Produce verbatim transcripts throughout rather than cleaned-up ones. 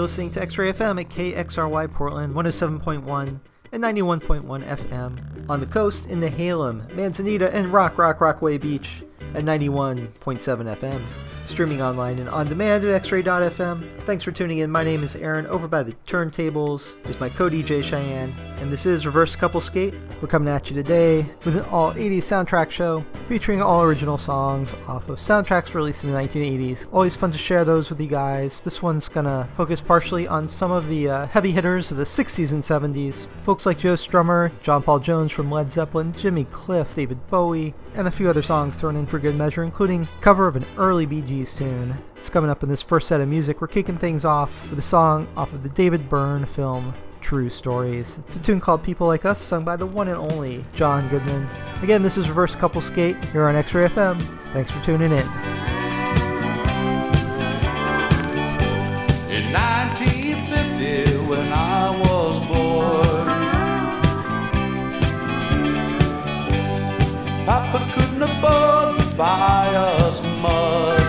You're listening to X-Ray F M at K X R Y Portland, one oh seven point one and ninety-one point one F M. On the coast in Nehalem, Manzanita, and Rock Rock Rockaway Beach at ninety-one point seven F M. Streaming online and on demand at x ray dot f m. Thanks for tuning in. My name is Aaron. Over by the turntables is my co-D J Cheyenne, and this is Reverse Couple Skate. We're coming at you today with an all eighties soundtrack show featuring all original songs off of soundtracks released in the nineteen eighties. Always fun to share those with you guys. This one's gonna focus partially on some of the uh, heavy hitters of the sixties and seventies. Folks like Joe Strummer, John Paul Jones from Led Zeppelin, Jimmy Cliff, David Bowie, and a few other songs thrown in for good measure, including cover of an early Bee Gees tune. It's coming up in this first set of music. We're kicking things off with a song off of the David Byrne film True Stories. It's a tune called People Like Us, sung by the one and only John Goodman. Again, this is Reverse Couple Skate here on X-Ray F M. Thanks for tuning in. In nineteen fifty, when I was born, Papa couldn't afford to buy us much.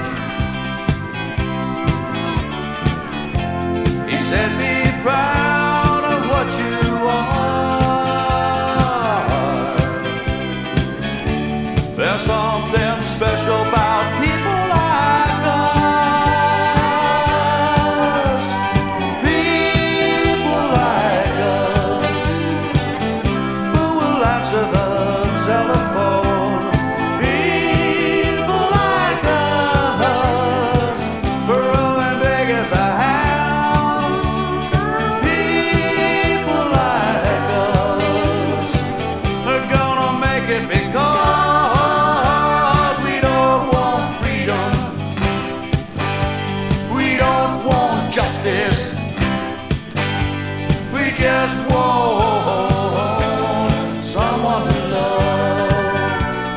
He said, be proud of what you are. There's something special about people like us. People like us who will answer the telephone. People like us, growing big as a house. People like us are gonna make it because we don't want freedom. We don't want justice. We just want someone to love.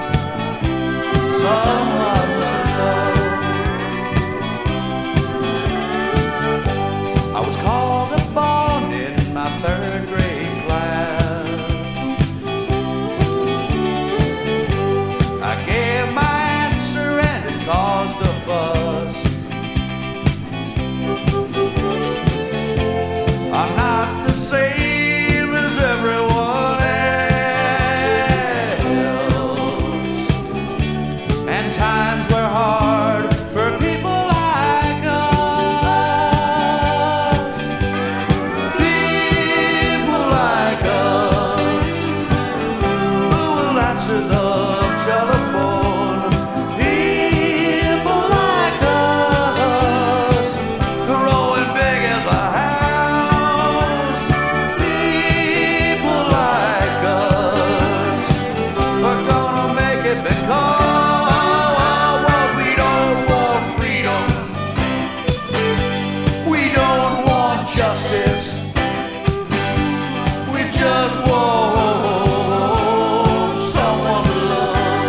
Someone to love. I was called upon in my third grade class. I gave my answer and it caused a fuss. I'm not the same as everyone else, and times were hard for people like us. People like us who will answer the telephone. People like us, growing big as a house. People like us are gonna make it because we don't want freedom. We don't want justice. We just want someone to love.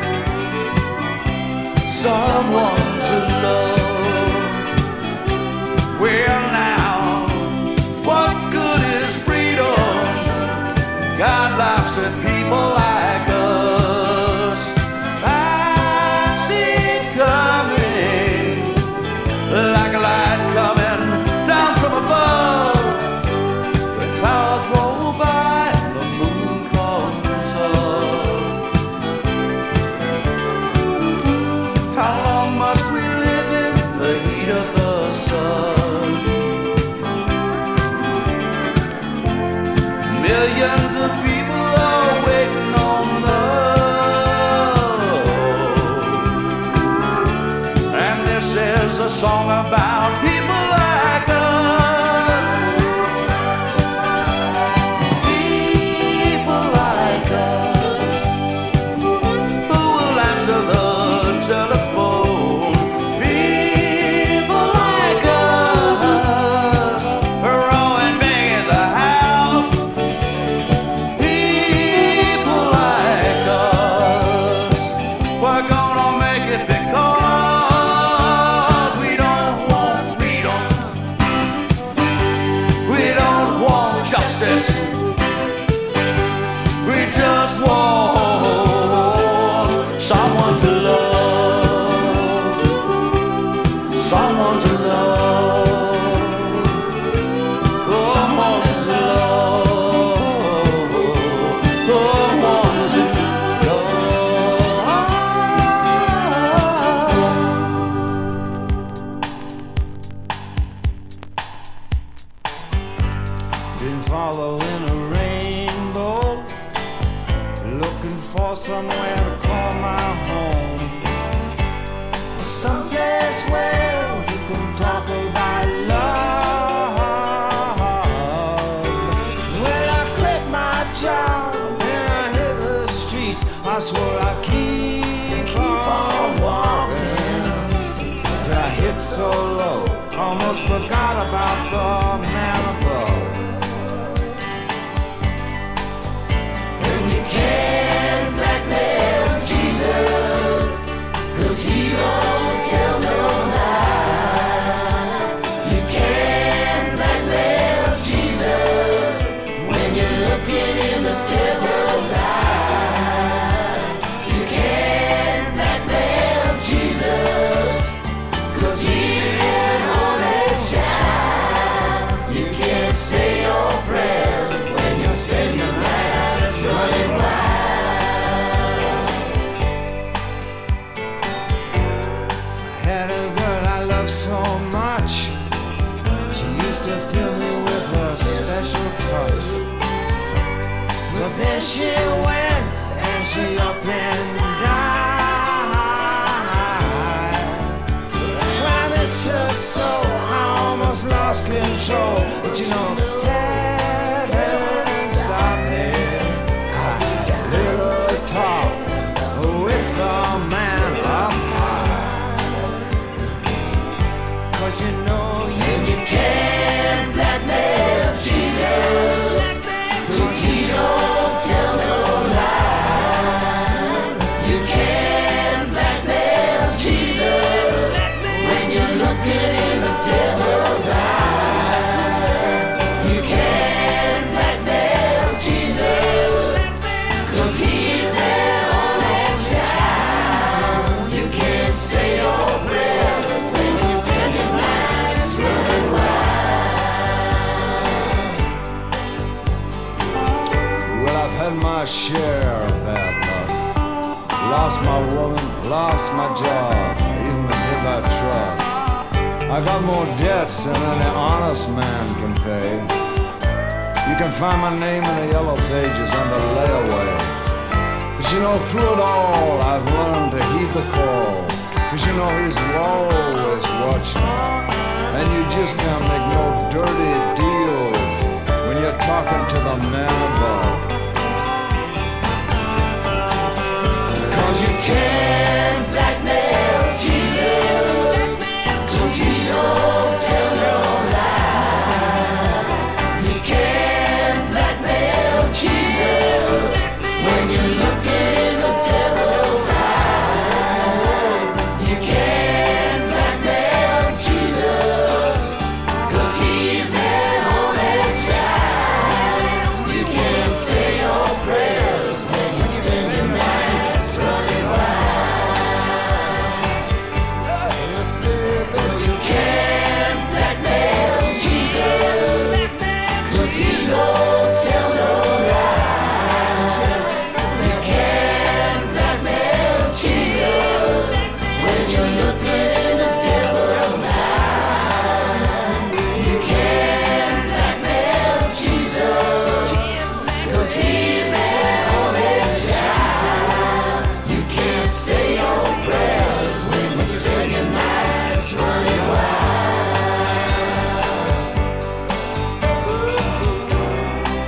Someone to love. Well now, what good is freedom? God laughs at people like us. I see it coming, like a light coming down from above. The clouds roll by and the moon comes up. How long must we live in the heat of the sun? Millions of people are waiting on love. And this is a song about people like us. People like us who will answer the telephone. People like us, growing big as a house. color in a rainbow, looking for somewhere to call my home, someplace where you can talk about love. Well, I quit my job and I hit the streets. I swore I'd keep, keep on walking till I hit so low, almost forgot about the man above. And you can't blackmail Jesus, 'cause he don't tell no lies. You can't blackmail Jesus when you're looking in the devil's eyes. You can't blackmail Jesus, 'cause he's an only child. You can't say your prayers when you spend your nights running wild. So much, she used to fill me with a special touch, but then she went and she up and died. Well, I miss her so, I almost lost control, but you know, heaven stopped me. I was a little talk with the man up high. 'Cause you know you, you can't blackmail Jesus, 'cause he don't tell no lies. You can't blackmail Jesus when you're looking in the devil's eyes. You can't blackmail Jesus, 'cause he's their only child. You can't say your prayers when you spend your nights running wild. Well, I've had my share of bad luck. Lost my woman, lost my job, even been hit by a truck. I got more debts than any honest man can pay. You can find my name in the yellow pages under layaway. But you know, through it all, I've learned to heed the call. 'Cause you know he's always watching, and you just can't make no dirty deals when you're talking to the man above. 'Cause you can't blackmail Jesus, 'cause he don't tell no lies. You can't blackmail Jesus when you're looking in the devil's eyes. You can't blackmail Jesus, 'cause he's an only child. You can't say your prayers when you spend your nights running wild. You can't blackmail Jesus, 'cause he don't tell no lies. You can't blackmail Jesus when you're looking in the devil's eyes. You can't blackmail Jesus, 'cause he's an only child. You can't say your prayers when you spend your nights running wild.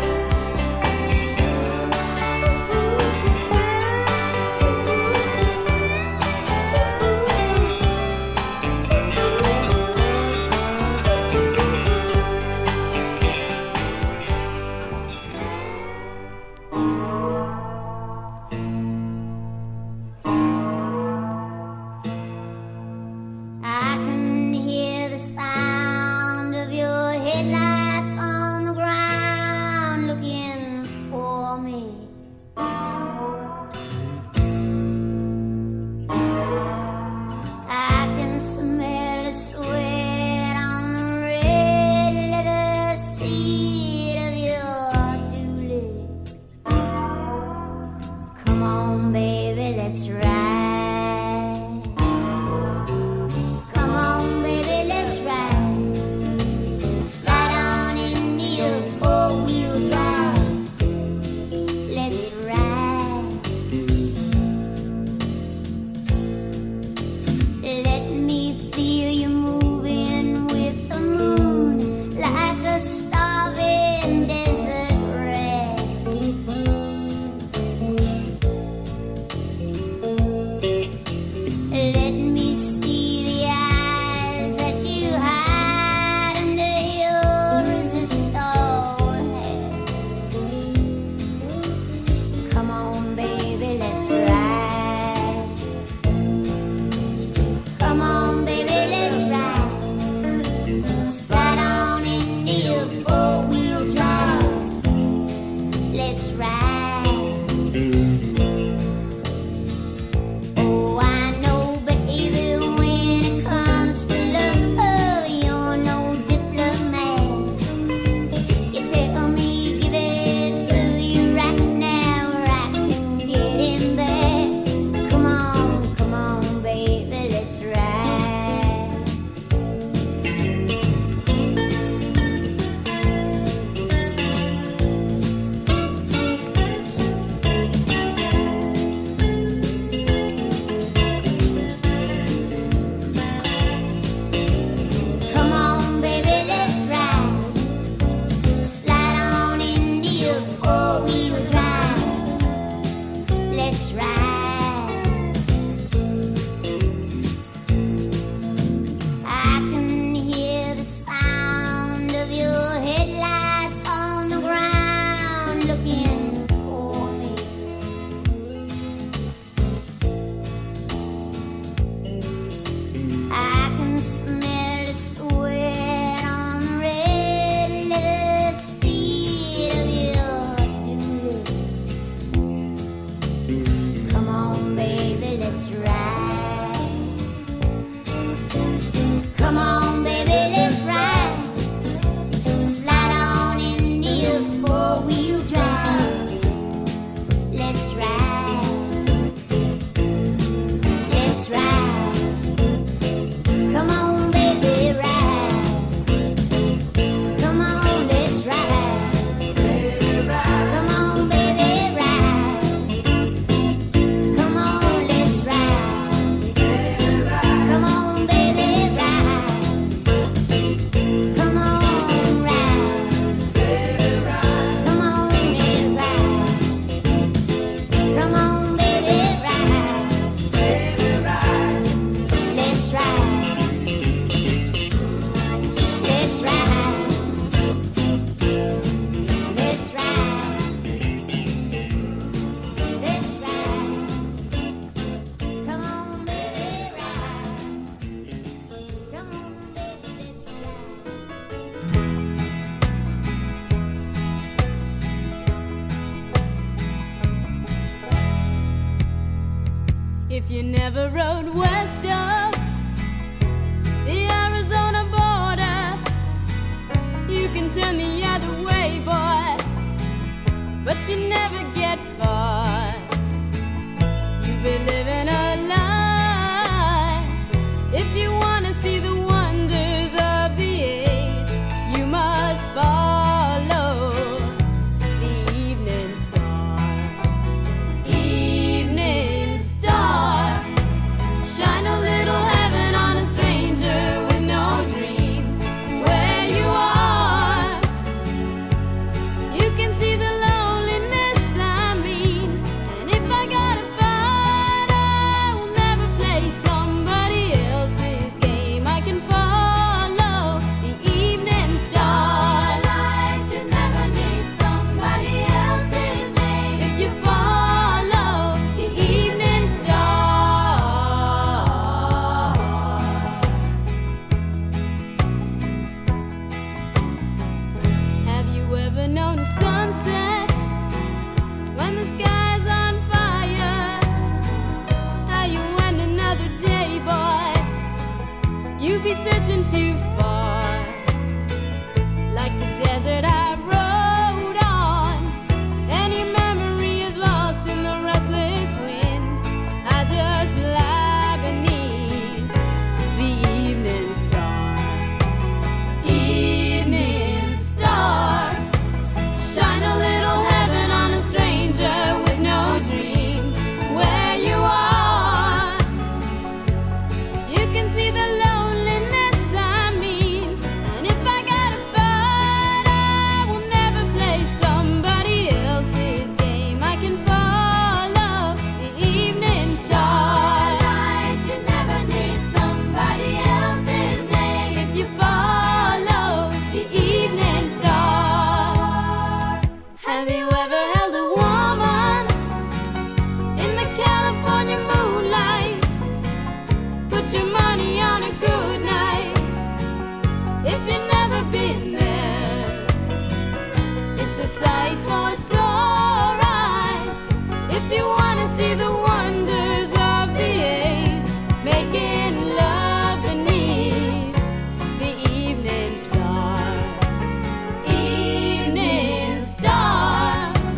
If you never rode west of the Arizona border, you can turn the other way, boy, but you never get far. You'll be living a lie. If you want to see the wonders of the age, you must follow the evening star. Evening star, shine a little heaven on a stranger with no dream where you are. You can see the loneliness I mean, and if I gotta fight, I will never play somebody else's game. I can follow the evening star. Light, you never need somebody else's name if you follow the evening star. Have you ever known a sunset when the sky's on fire? How you end another day, boy? You be searching too far, like the desert I rode on. Any memory is lost in the restless wind. I just lie beneath the evening star. Evening star, shine a little heaven on a stranger with no dream where you are. You can see the loneliness I mean, and if I gotta fight, I will never play somebody else's game. I can follow the evening star. Light, you never need somebody else's name if you follow the evening star. Have you ever held a woman in the California moonlight? Put your money on a good night. If you've never been there, it's a sight for sore eyes. If you wanna see the wonders of the age, making love beneath the evening star. Evening star,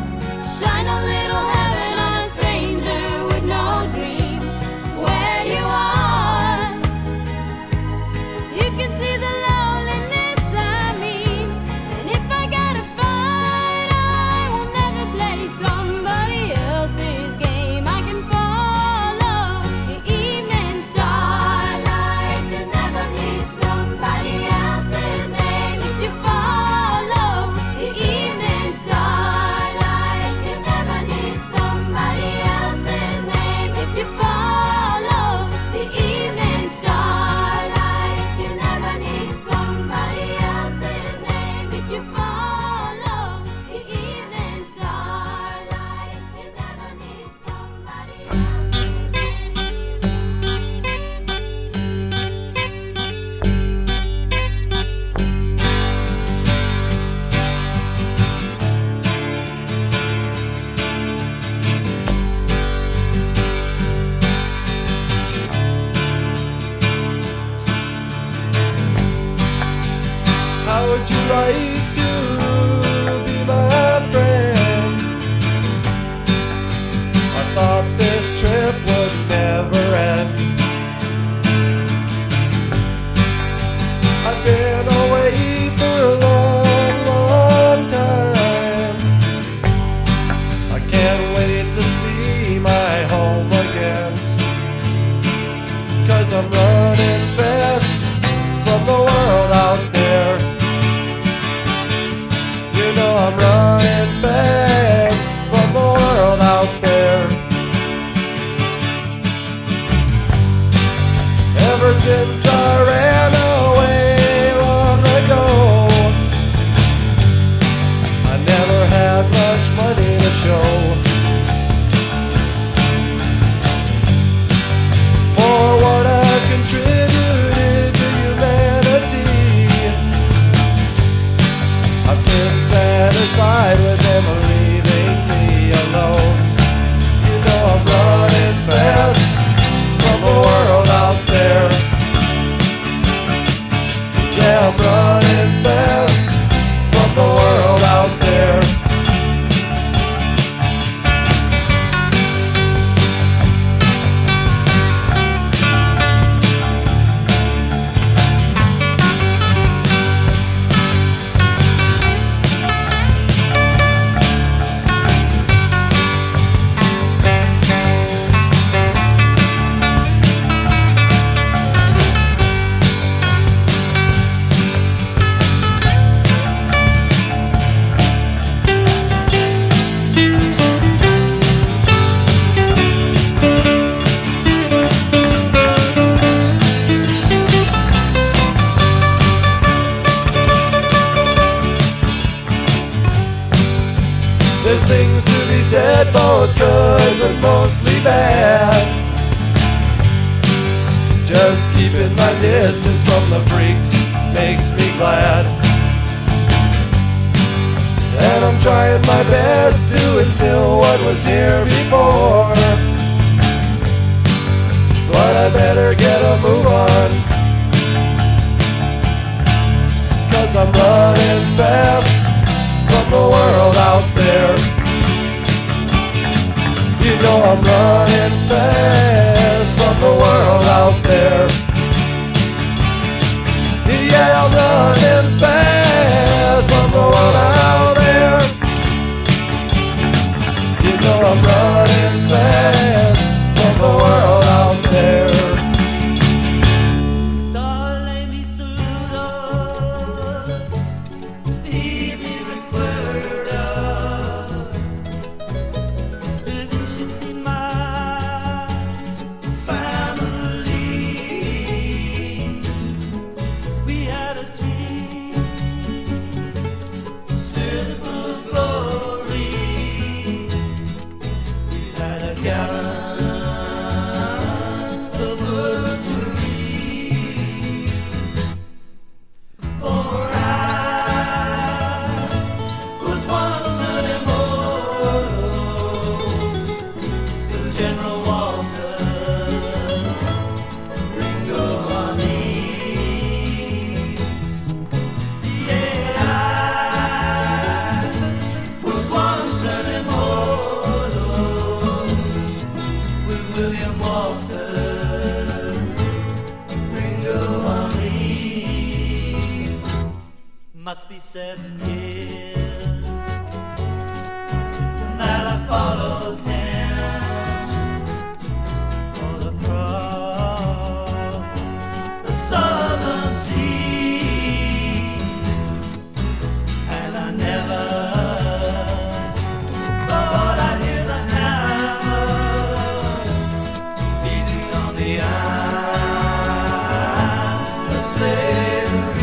There's things to be said, both good but mostly bad. Just keeping my distance from the freaks makes me glad. And I'm trying my best to instill what was here before. But I better get a move on, 'cause I'm running fast from the world out there. You know I'm running fast from the world out there. Yeah, I'm running fast from the world out there. You know I'm running fast from the world out there. Must be seven years that I followed him all across the southern sea, and I never thought I'd hear the hammer beating on the iron of slavery.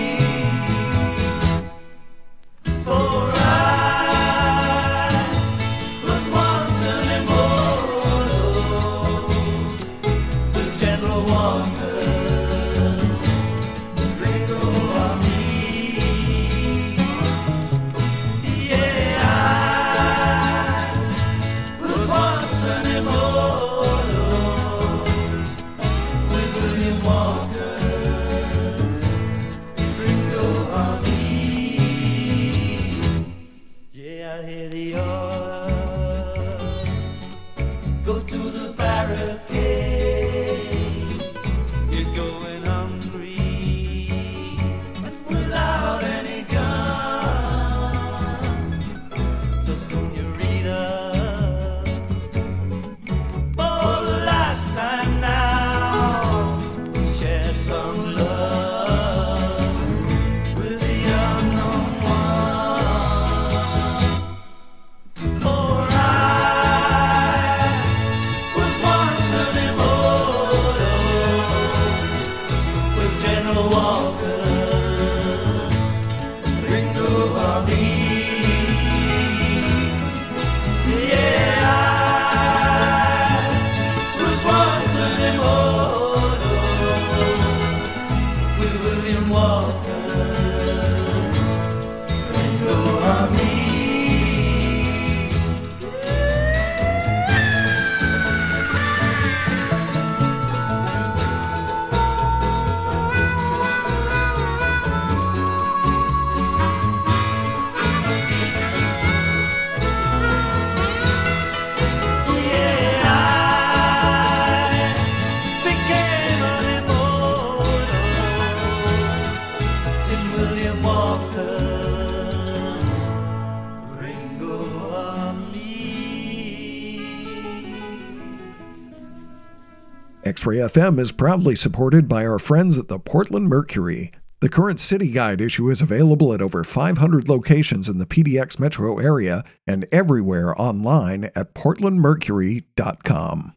X-Ray F M is proudly supported by our friends at the Portland Mercury. The current City Guide issue is available at over five hundred locations in the P D X metro area and everywhere online at portland mercury dot com.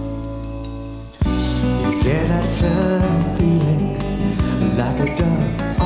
Get that sun feeling like a dove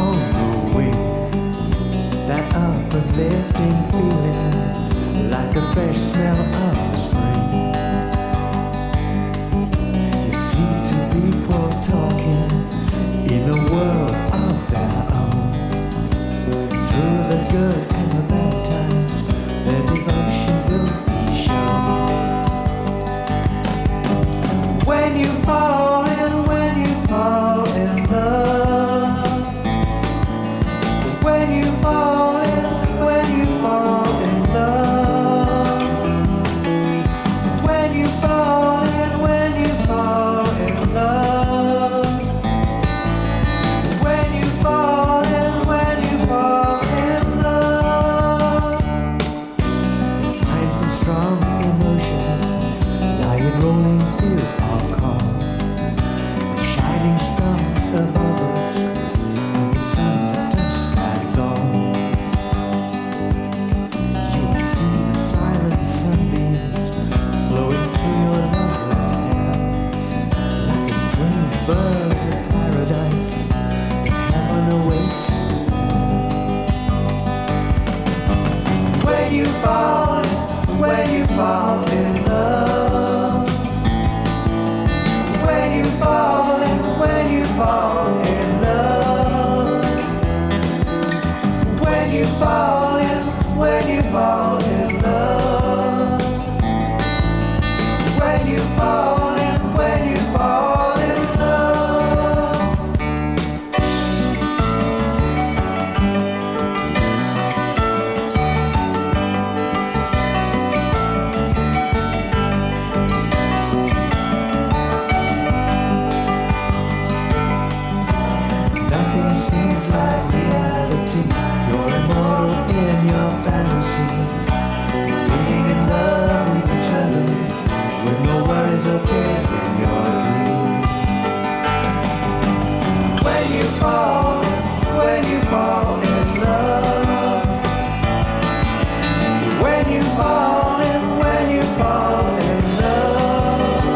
dreams like reality. You're immortal in your fantasy. Being in love with each other, with no worries or cares in your dreams. When you fall, when you fall in love. When you fall and when you fall in love.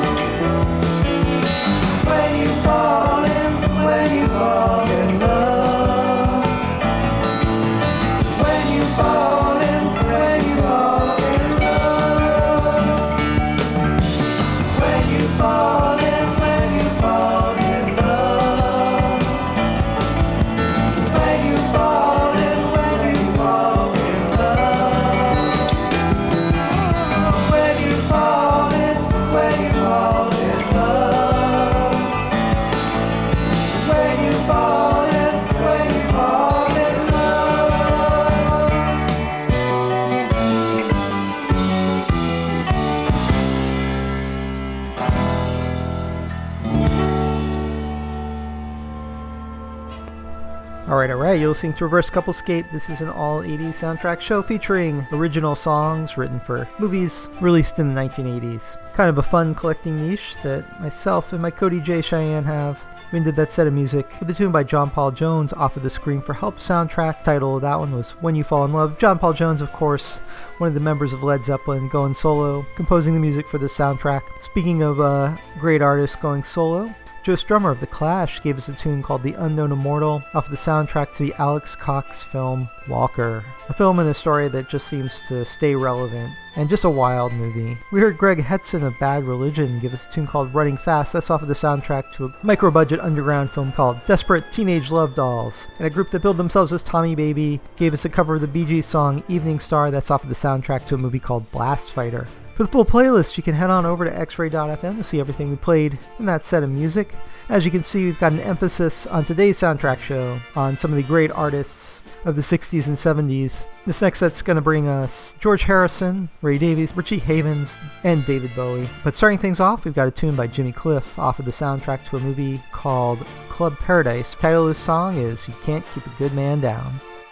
When you fall and when you fall in love. When you fall and when you fall in love. When you fall and when you fall in love. When you fall and when you fall in love. When you fall and when you fall in love. When you fall and when you fall in love. Alright, alright, you're listening to Reverse Couplescape. This is an all eighties soundtrack show featuring original songs written for movies released in the nineteen eighties. Kind of a fun collecting niche that myself and my Cody J. Cheyenne have. We did that set of music with a tune by John Paul Jones off of the Scream for Help soundtrack. Title of that one was When You Fall in Love. John Paul Jones, of course, one of the members of Led Zeppelin, going solo, composing the music for the soundtrack. Speaking of uh, great artists going solo, Joe Strummer of The Clash gave us a tune called The Unknown Immortal off of the soundtrack to the Alex Cox film Walker. A film and a story that just seems to stay relevant, and just a wild movie. We heard Greg Hetson of Bad Religion give us a tune called Running Fast. That's off of the soundtrack to a micro-budget underground film called Desperate Teenage Love Dolls. And a group that billed themselves as Tommy Baby gave us a cover of the Bee Gees song Evening Star. That's off of the soundtrack to a movie called Blast Fighter. For the full playlist, you can head on over to x ray dot f m to see everything we played in that set of music. As you can see, we've got an emphasis on today's soundtrack show on some of the great artists of the sixties and seventies. This next set's going to bring us George Harrison, Ray Davies, Richie Havens, and David Bowie. But starting things off, we've got a tune by Jimmy Cliff off of the soundtrack to a movie called Club Paradise. The title of this song is You Can't Keep a Good Man Down.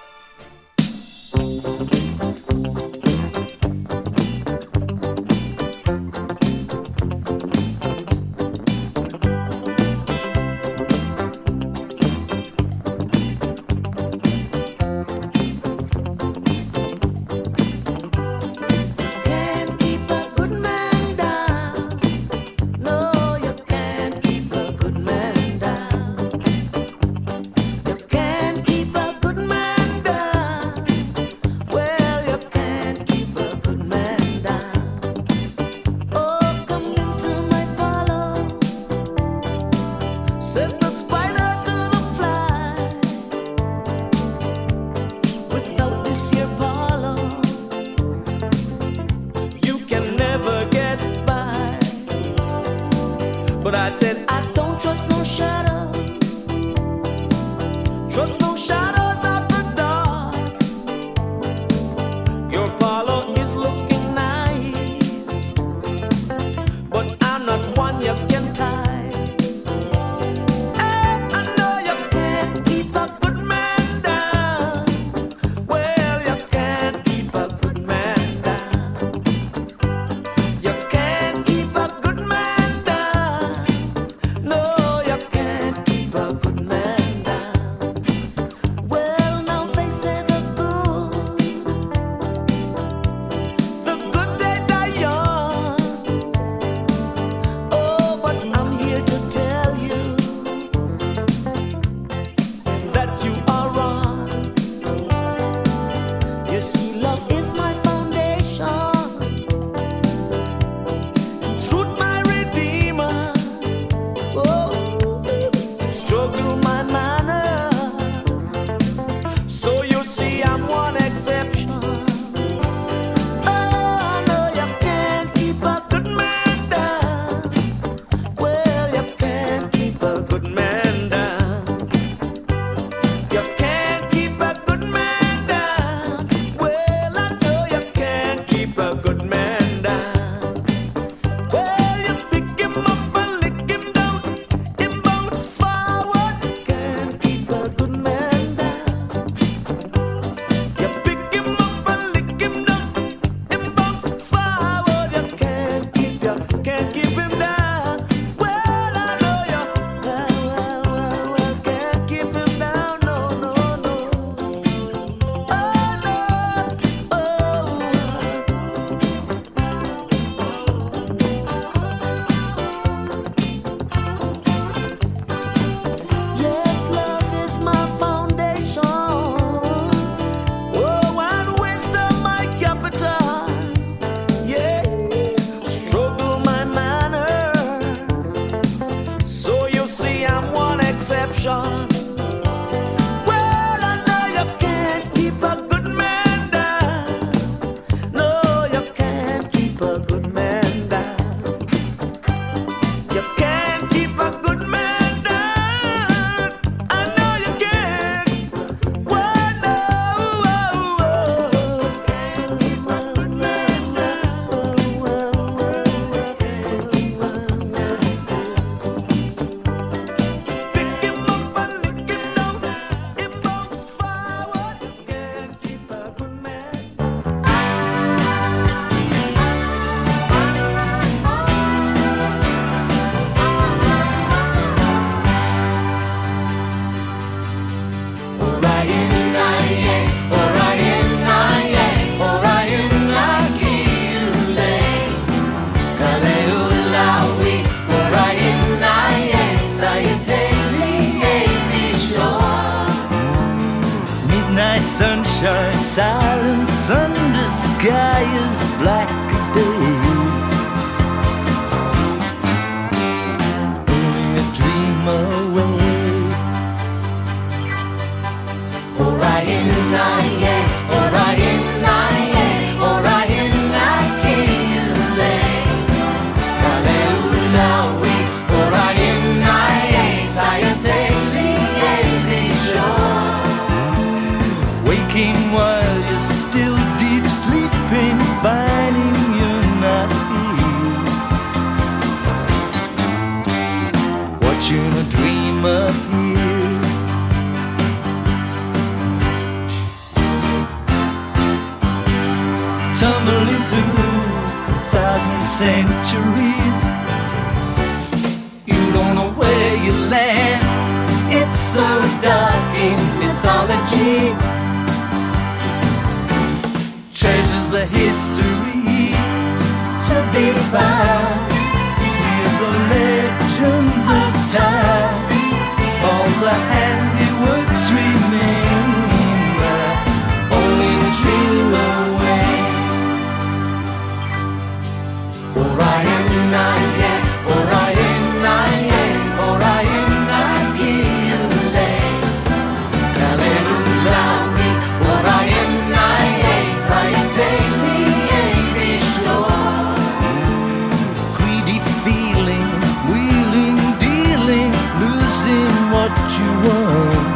Can't keep a good man down. No, you can't keep a good man down. You can't keep a good man down. Well, you can't keep a good man down. Oh, come into my parlor. Set the spider to the fly. Without this here parlor, you can never get by. But I said I don't trust no shadow. Trust no shadows after dark. Your parlor is looking nice, but I'm not one you can tie. Hey, I know you can't keep a good man down. Well, you can't keep a good man down. You can't keep a good man down. No, you can't keep a good man down. Well, now they say the good, the good they die young. Oh, but I'm here to tell you that you are wrong. You see, love is my foundation, truth my redeemer. Oh, struggle my manner. So you see, I'm one exception. Oh, no, you can't keep a good man down. Well, you can't keep a good man down. You night, sunshine, silent thunder, sky as black as day. Blowing a dream away. Orion, I, yeah, Orion, I, yeah, Orion, I, Kile. Hallelujah, we, Orion, I, yeah, Sayateli, waking while you're still deep sleeping, finding you're not here. Watching a dream appear. Tumbling through a thousand centuries, you don't know where you land. It's so dark in mythology. Treasures of history to be found. Hear the legends of time. All the handiworks remain. Only a dream away. Orion, I, yeah, Orion, I, yeah, Orion, I, Kile. Hallelujah, Orion, I, yeah, Sayateli, greedy feeling, wheeling, dealing, losing what you want.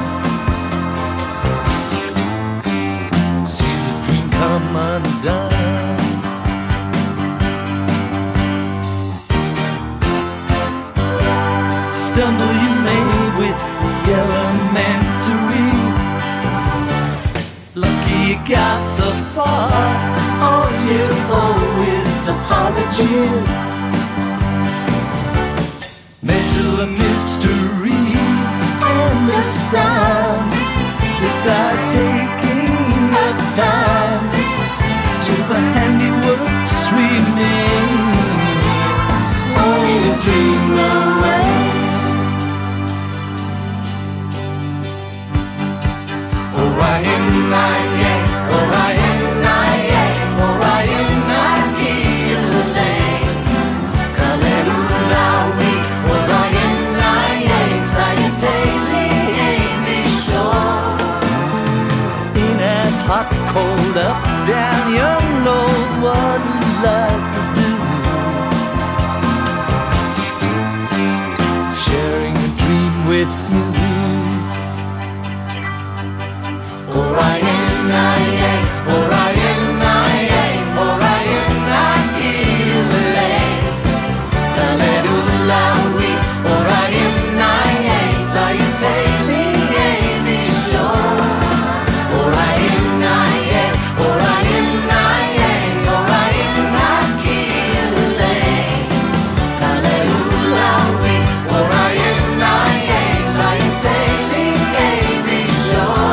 See the dream come undone. Stumble you may with the elementary. Lucky you got so far. All you owe is apologies. Measure the mystery and the sound without taking the time. Still the handiworks remain. Only a dream away. Orion, I, yeah, Orion, I, yeah, Orion, I, Kile. Hallelujah, we, Orion, I, yeah, Sayateli, Visho. In that hot, cold, up, down, young Lord, what life to do. Sharing a dream with you. Orion, I, yeah, Orion, I, yeah, Orion, I, Kile. Hallelujah, we, Orion, I, yeah, Sayateli, Visho. Orion, I, yeah, Orion, I, yeah, Orion, I, Kile. Hallelujah, we, Orion, I, yeah, Sayateli, Visho.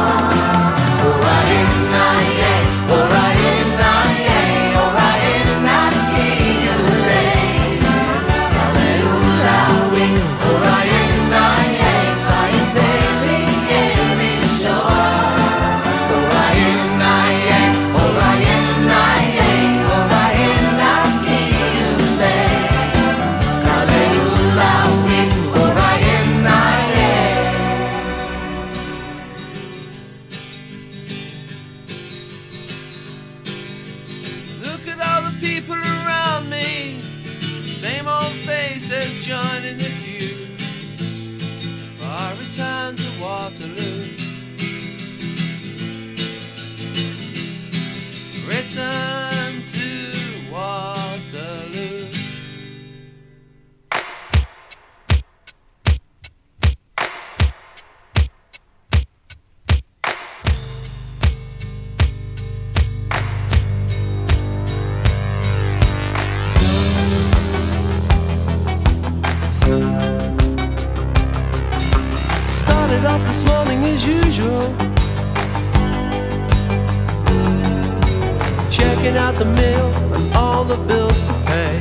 Checking out the mail and all the bills to pay.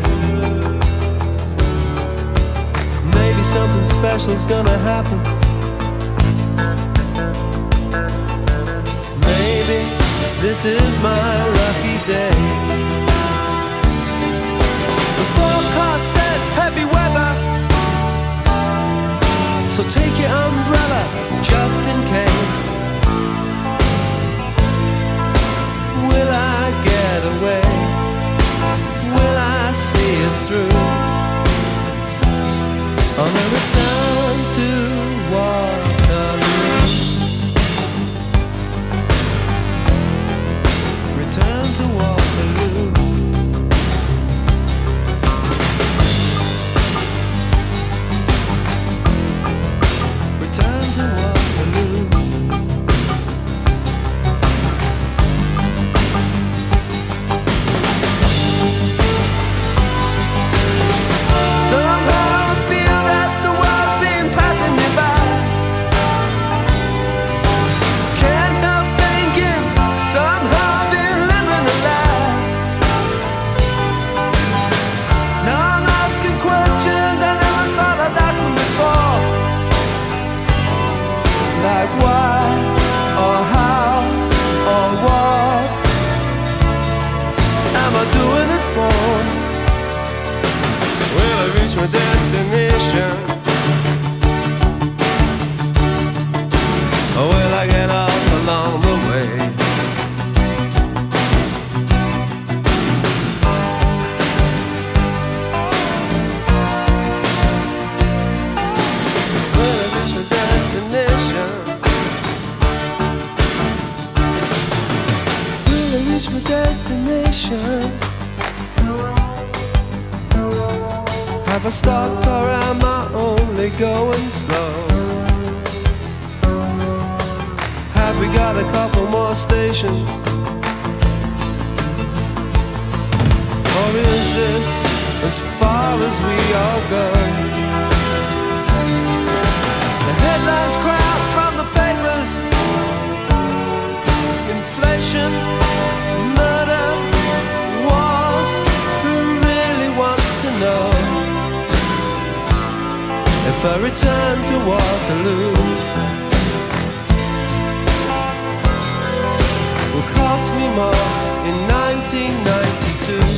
Maybe something special's gonna happen. Maybe This is my lucky day. The forecast says heavy weather, so take your umbrella just in case. Will I get away? Will I see it through? On the return to Waterloo. Return to Waterloo. Return to Waterloo. Somehow I feel that the world's been passing me by. Can't help thinking somehow I've been living a lie. Now I'm asking questions I never thought I'd ask them before. Like why, or how, or what am I doing it for? Will I reach my destination? Or will I get off along the way? Will I reach my destination? Will I reach my destination? Have I stopped or am I only going slow? Have we got a couple more stations? Or is this as far as we all go? The headlines cry out from the papers: inflation, murder, wars. Who really wants to know if I return to Waterloo? Will cost me more in nineteen ninety-two.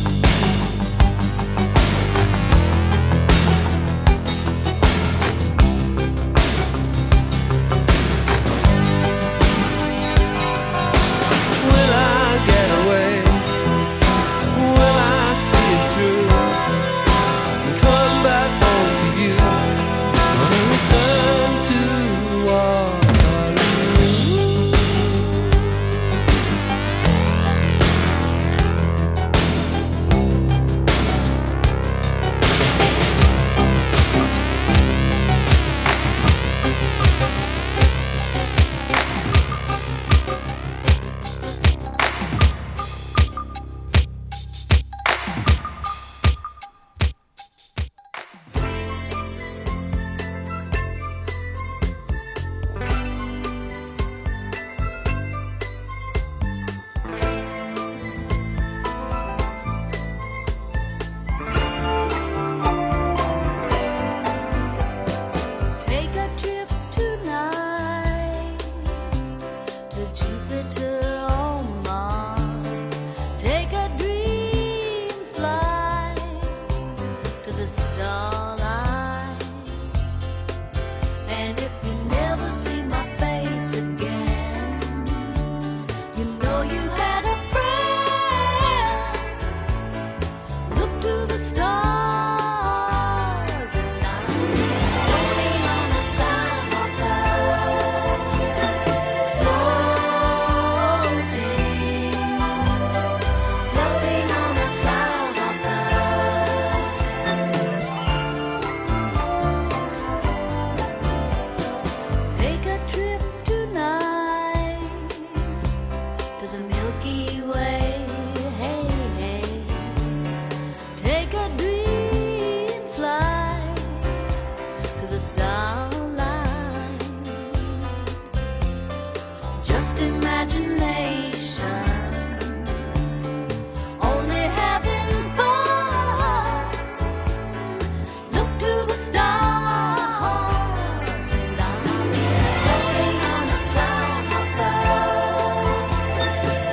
Will I get away? Will I see it through and come back home to you? When I return to Waterloo. Take a trip tonight to Jupiter or Mars. Take a dream flight to the starlight. And if you never see my face again, you know you had a friend. Look to the stars and night. Floating on a cloud of floating, floating on a cloud of Take a trip tonight to the Milky Way. Hey, hey. Take a dream flight to the starlight. Just imagination, only having fun. Look to the stars and I'm floating on a cloud of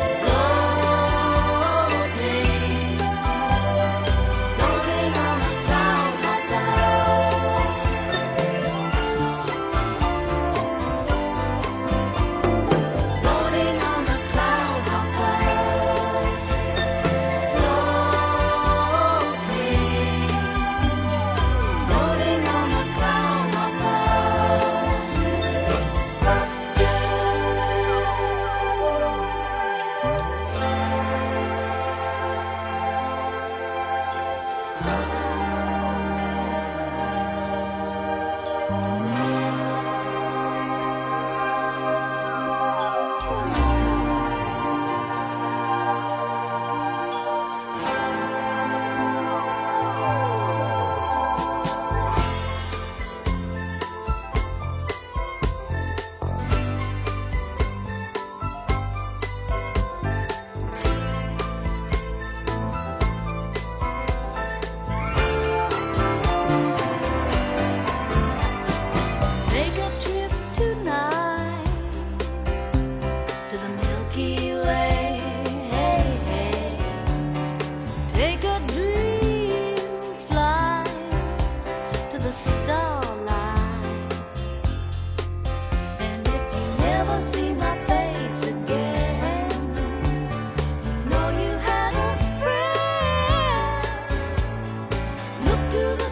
never see my face again. Know you had a friend. Look to the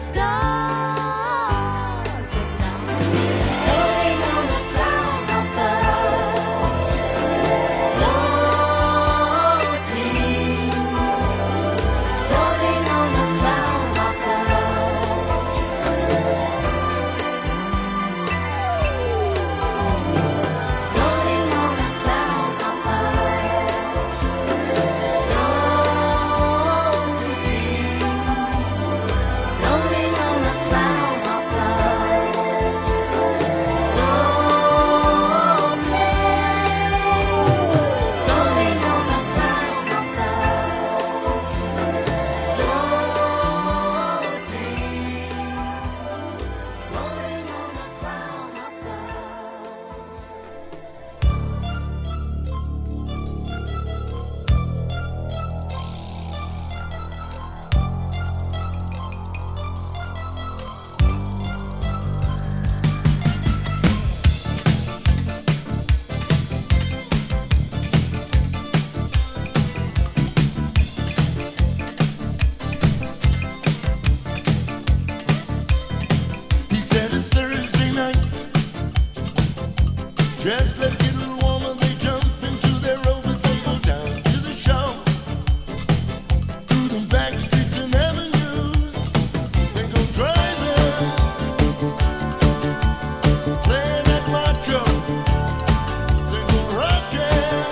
stars and now floating on a cloud above. Floating, floating on a cloud above. Floating on a cloud above. Floating, floating on a cloud above. Floating, floating on a cloud above. Floating, floating on a cloud above. He said it's Thursday night. Just let get a little warmer. They jump into their rovers. They go down to the show. Through the back streets and avenues. They go driving. Playing that macho. They go rocking.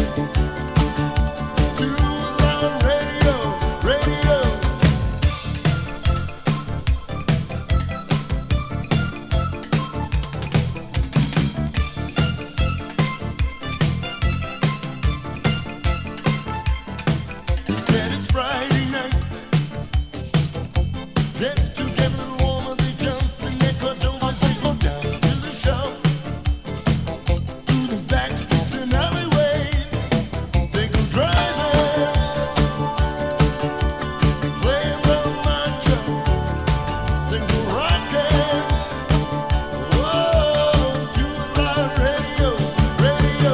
To loud radio, radio. He said it's Friday night. Just to get a little warmer, they jump in their Cordovas. They go down to the show. Through the back streets and alleyways. They go driving. Playing the macho. They go rocking. Whoa, to loud radio, radio.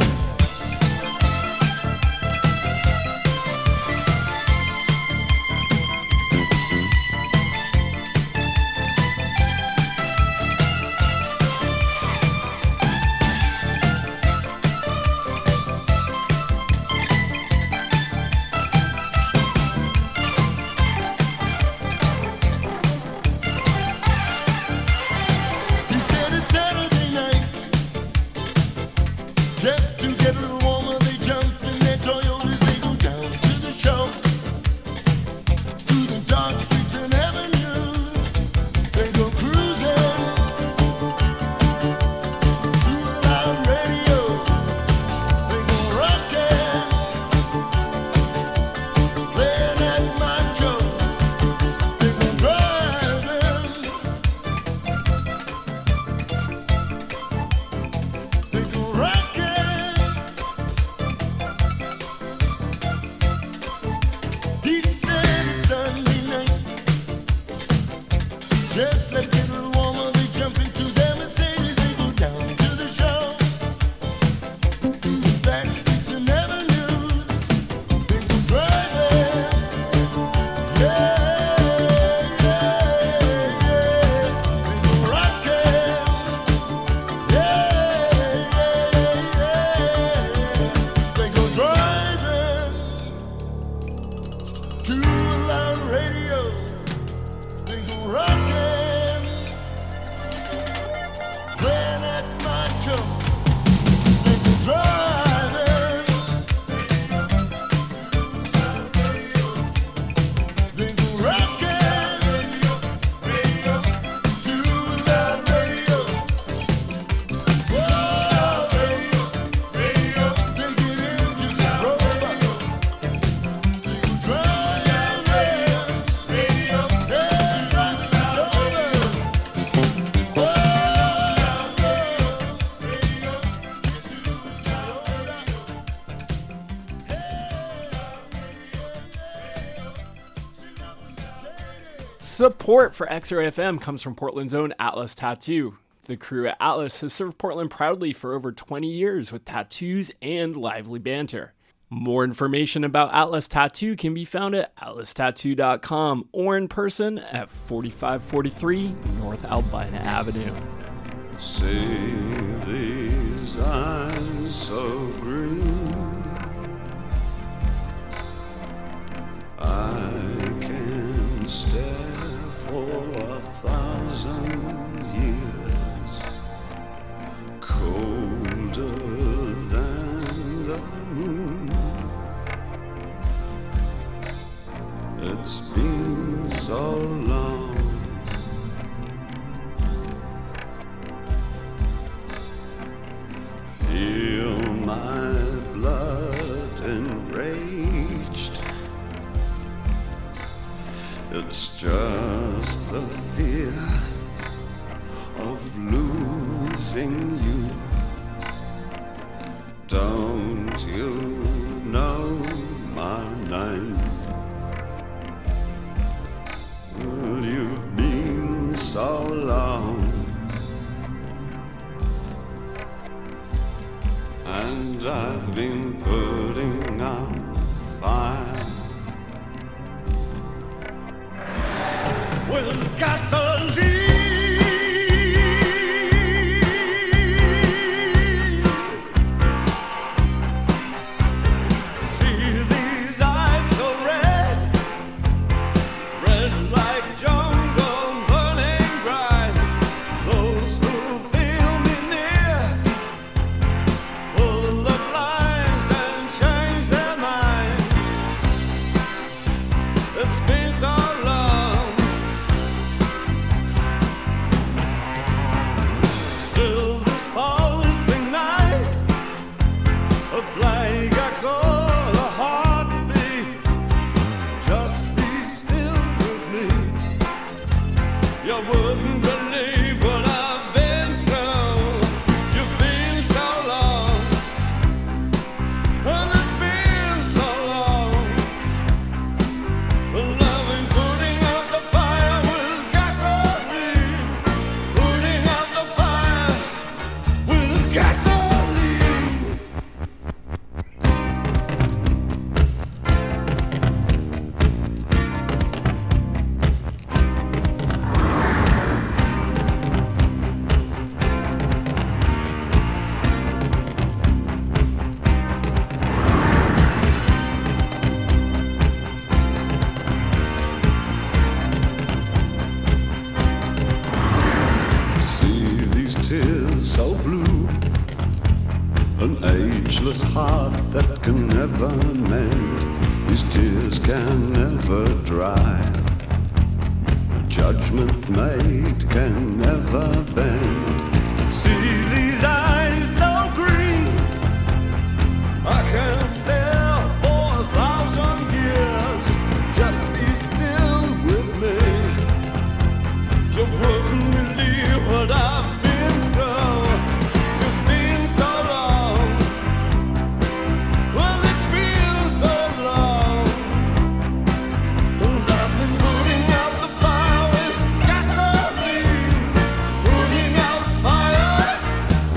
He said it's Saturday night. Just to get a little warmer, they jump in their Toyotas. They go down to the show. Through the dark streets and avenues. They go cruising. Through the loud radio. They go rocking. Playing that macho. They go driving. They go rocking. He said it's Sunday night. Just let it get a little warmer. They jump into their Mercedes. They go down to the show. Through the back streets and avenues. They go driving. Yeah, yeah, yeah. They go rocking. Yeah, yeah, yeah. They go driving to a loud radio. They go rocking, playing that macho. They go driving. They go rocking to a loud radio. Whoa, radio, radio. They get into the robot. They go driving, radio, yeah, driving the donuts. Whoa, radio, to the Support for X-Ray F M comes from Portland's own Atlas Tattoo. The crew at Atlas has served Portland proudly for over twenty years with tattoos and lively banter. More information about Atlas Tattoo can be found at atlas tattoo dot com or in person at forty-five forty-three North Albina Avenue. See these eyes so green, I can stare for a thousand years, colder than the moon. It's been so long. Feel my blood enraged. It's just the fear of losing you. Don't you know my name? Well, you've been so long, and I've been putting out fire with gasoline. See these eyes so red, red like jungle burning bright. Those who feel me near will look lies and change their mind. It's been so long. Still this pulsing night, a plague echo, a heartbeat. Just be still with me. You wouldn't believe what I've been through. You've been so long, and it's been so long. The loving putting out the fire with gasoline, putting out the fire with gasoline. See these tears so blue, an ageless heart that can never mend. These tears can never dry. Judgment made can never bend. See these eyes so green, I can stare for a thousand years. Just be still with me. You wouldn't believe what I've been through. You've been so long. Well, it's been so long. And I've been putting out the fire with gasoline. Putting out fire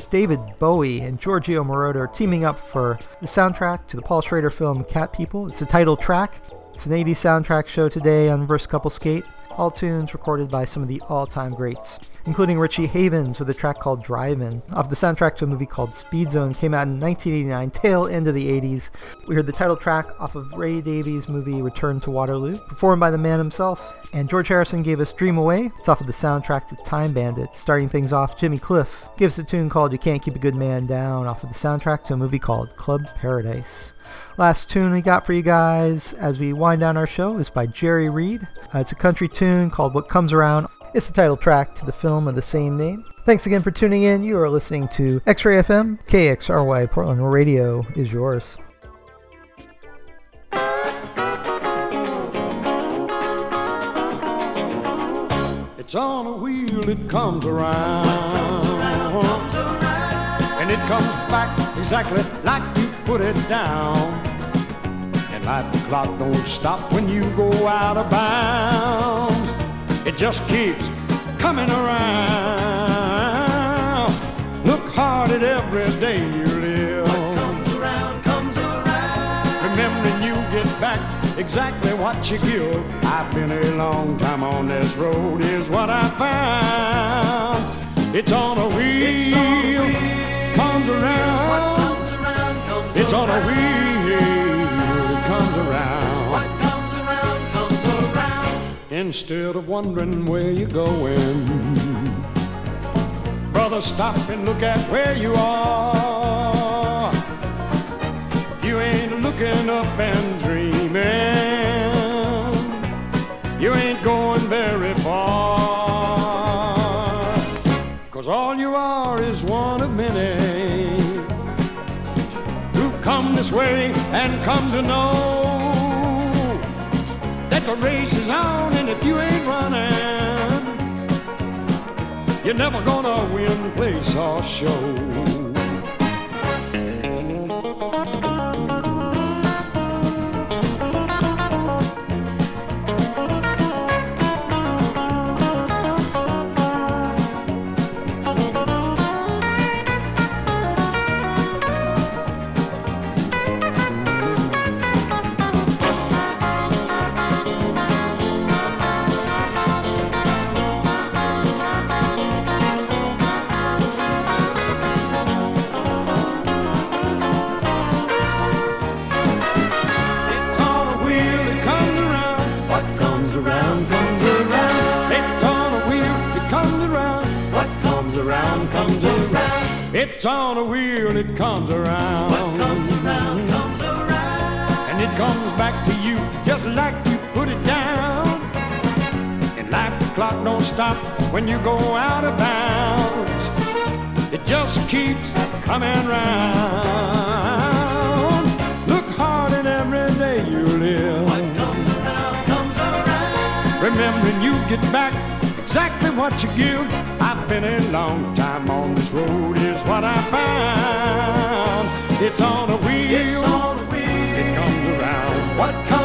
David Bowie and Giorgio Moroder teaming up for the soundtrack to the Paul Schrader film Cat People. It's the title track. It's an eighties soundtrack show today on Verse Couple Skate. All tunes recorded by some of the all-time greats, including Richie Havens with a track called Drive-In, off the soundtrack to a movie called Speed Zone, came out in nineteen eighty-nine, tail end of the eighties. We heard the title track off of Ray Davies' movie Return to Waterloo, performed by the man himself. And George Harrison gave us Dream Away. It's off of the soundtrack to Time Bandit. Starting things off, Jimmy Cliff gives us a tune called You Can't Keep a Good Man Down, off of the soundtrack to a movie called Club Paradise. Last tune we got for you guys as we wind down our show is by Jerry Reed. Uh, it's a country tune called What Comes Around. It's the title track to the film of the same name. Thanks again for tuning in. You are listening to X-Ray F M. K X R Y Portland Radio is yours. It's on a wheel, it comes around, and it comes back exactly like you put it down. And like the clock don't stop when you go out of bounds. It just keeps coming around. Look hard at every day you live. What comes around, comes around. Remembering you get back exactly what you give. I've been a long time on this road, is what I found. It's on a wheel, comes around. Comes around comes it's on a wheel, it comes around. What comes around, comes around. Instead of wondering where you're going, brother, stop and look at where you are. You ain't looking up and dreaming, you ain't going very far. Cause all you are is one of many who come this way and come to know that the race is on, and if you ain't running, you're never gonna win, place, or show. It's on a wheel, it comes around. What comes around, comes around. And it comes back to you just like you put it down. And like the clock don't stop when you go out of bounds. It just keeps coming round. Look hard at every day you live. What comes around, comes around. Remembering you get back exactly what you give. I've been a long time on this road, is what I found. It's on a wheel, it's on a wheel. It comes around. What comes